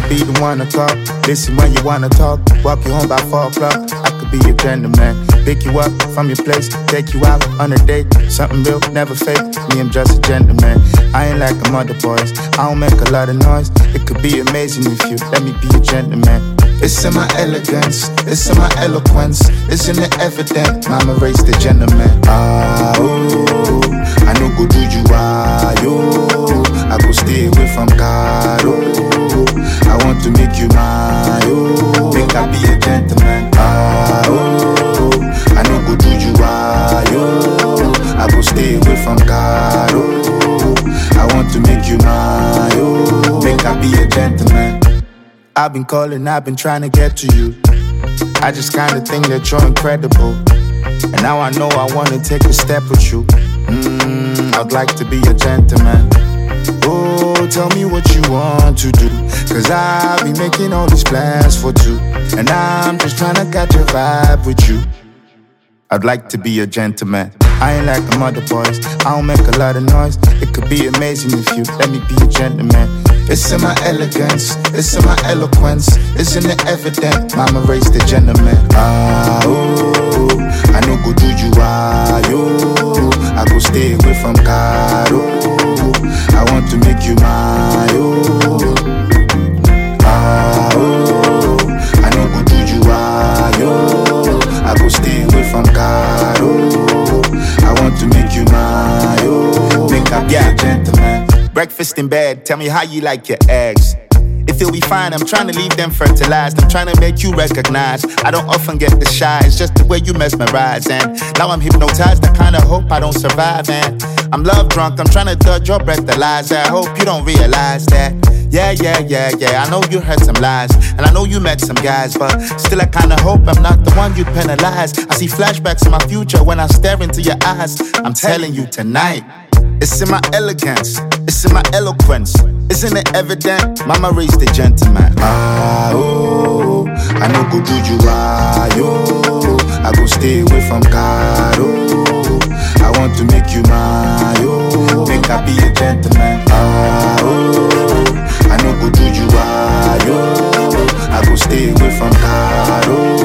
could be the one to call. Listen when you wanna talk. Walk you home by 4 o'clock. I could be a gentleman. Pick you up from your place, take you out on a date. Something real, never fake. Me, I'm just a gentleman. I ain't like them other boys. I don't make a lot of noise. It could be amazing if you let me be a gentleman. It's in my elegance, it's in my eloquence, it's in the evident. Mama raised the gentleman. I know go do you I go stay away from God. I want to make you mine. Make I be a gentleman. I know go do you I go stay away from God. I want to make you mine. Make I be a gentleman. I've been calling, I've been trying to get to you. I just kinda think that you're incredible. And now I know I wanna take a step with you. I'd like to be a gentleman. Oh, tell me what you want to do. Cause I'll be making all these plans for two. And I'm just trying to catch a vibe with you. I'd like to be a gentleman. I ain't like them other boys. I don't make a lot of noise. It could be amazing if you let me be a gentleman. It's in my elegance, it's in my eloquence, it's in the evident. Mama raised the gentleman. I know go do you I go stay away from God. I want to make you mine. I know go do you I go stay away from God. I want to make you mine. Make I be a gentleman. Breakfast in bed, tell me how you like your eggs. If you'll be fine, I'm trying to leave them fertilized. I'm trying to make you recognize I don't often get the shy, it's just the way you mesmerize. And now I'm hypnotized, I kinda hope I don't survive. And I'm love drunk, I'm trying to dodge your breathalyzer. I hope you don't realize that. Yeah, I know you heard some lies, and I know you met some guys, but still I kinda hope I'm not the one you'd penalize. I see flashbacks in my future when I stare into your eyes. I'm telling you tonight, it's in my elegance, it's in my eloquence, it's in the evident. Mama raised the gentleman. I know go do you I go stay away from God. I want to make you mine. Make I be a gentleman. I know go do you I go stay away from God.